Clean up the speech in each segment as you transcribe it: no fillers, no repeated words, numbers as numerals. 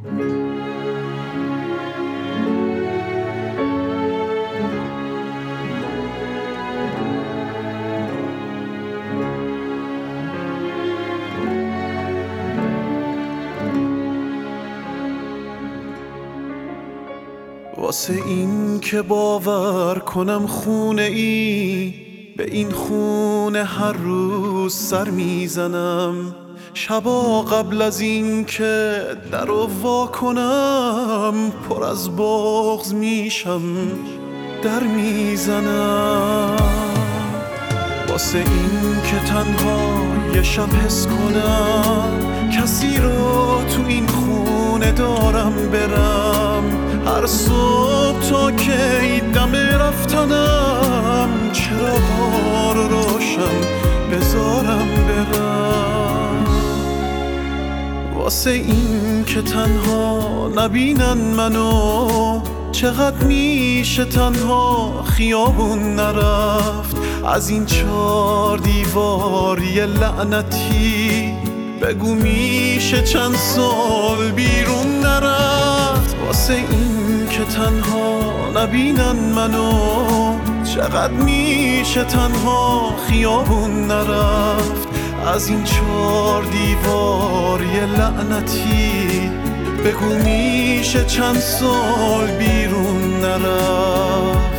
واسه این که باور کنم خونه ای به این خونه هر روز سر میزنم، شبا قبل از این که درو وا کنم پر از بغض میشم در میزنم. واسه این که تنها یه شب حس کنم کسی رو تو این خونه دارم برم، هر صبح تا که این دم رفتنم چراغا رو روشن بذارم برم. واسه این که تنها نبینن منو، چقدر میشه تنها خیابون نرفت، از این 4 دیواری لعنتی بگو میشه چند سال بیرون نرفت. واسه این که تنها نبینن منو، چقدر میشه تنها خیابون نرفت، از این 4 دیواری لعنتی بگو میشه چند سال بیرون نرفت.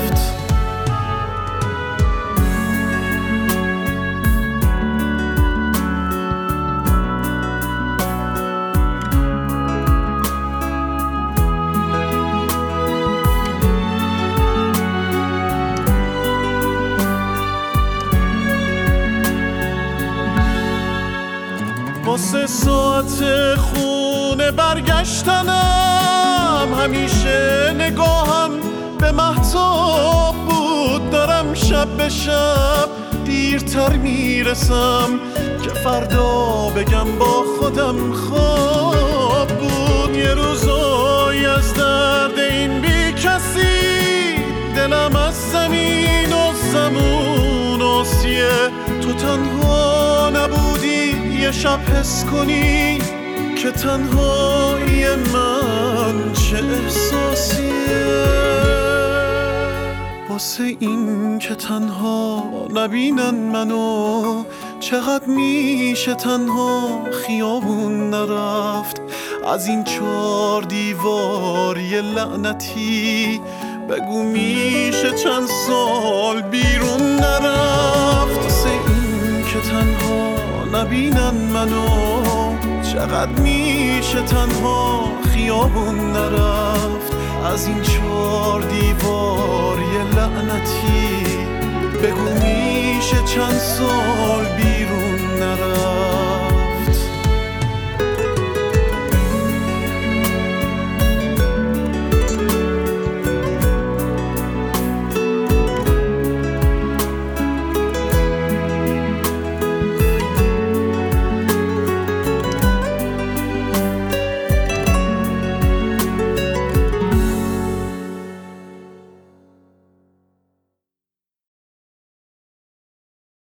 واسه ساعت خونه برگشتنم همیشه نگاهم به مهتاب بود، دارم شب به شب دیرتر میرسم که فردا بگم با خودم خواب بود. یه روزایی از درد این بی کسی دلم از زمین و زمون آسیه، تو تنها نبودی یه شب حس کنی که تنهایی من چه احساسیه. واسه این که تنها نبینن منو، چقدر میشه تنها خیابون نرفت، از این 4 دیواری لعنتی بگو میشه چند سال بیرون نرفت. واسه این که تنها نبینن منو، چقدر میشه تنها خیابون نرفت، از این 4 دیواری لعنتی بگو میشه چند سال